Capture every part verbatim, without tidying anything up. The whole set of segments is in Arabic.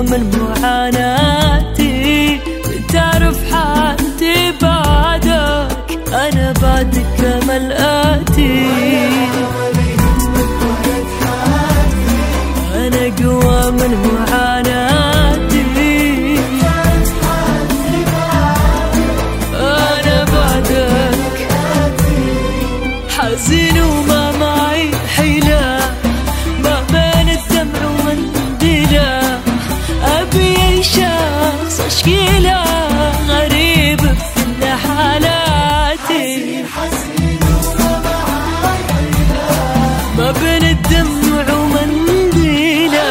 من معاناتي، تعرف حالتي بعدك، أنا بعدك أمل آتي. أنا قوى من معاناتي، أنا بعدك حزين وما معي حيلة، ما بين الدمع ومنديلة، أبي أي شخص أشكيله، غريب بكل حالاتي، ما بين الدمع ومنديلة،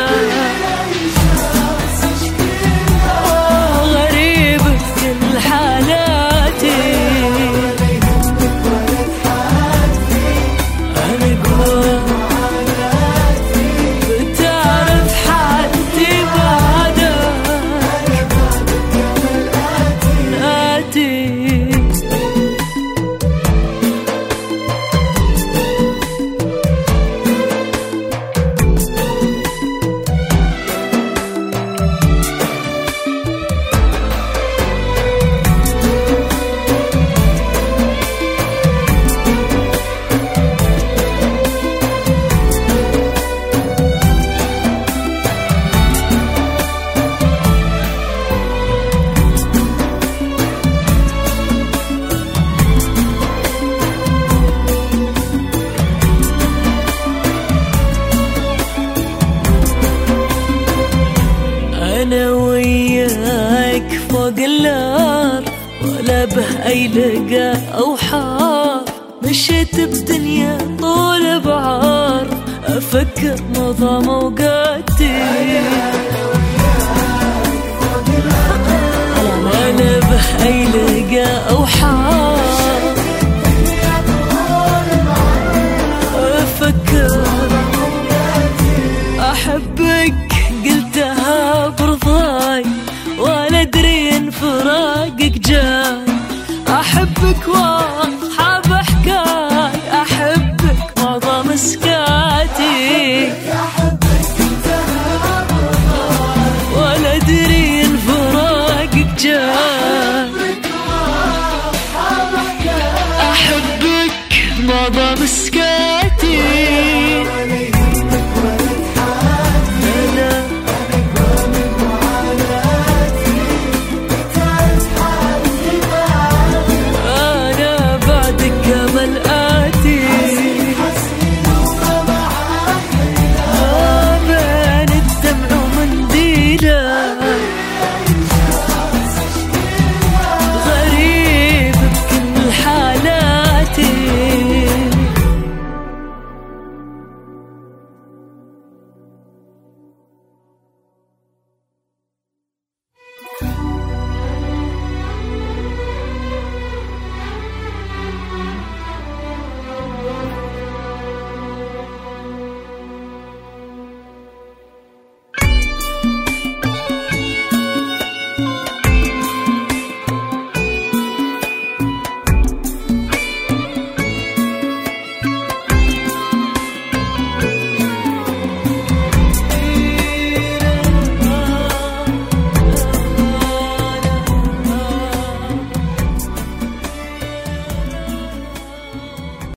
غريب بكل حالاتي. أنا قوى بتعرف حالتي بعدك آتي. أنا وياك فوق الأرض، ولا به أي لقى أو حار، مشيت بدنيا طول بعرض، أفكر نظام أوقاتي، ولا به أي لقى أو حار، أفكر أحبك قلتها برضاي، ولا أدري إن فراقك جاي، أحبك وايد